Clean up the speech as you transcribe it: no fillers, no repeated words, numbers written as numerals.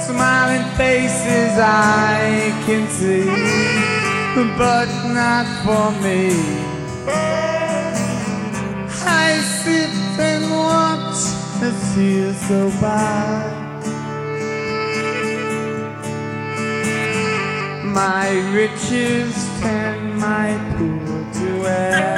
Smiling faces I can see, but not for me. I sit and watch as years go by. My riches turn my poor to air.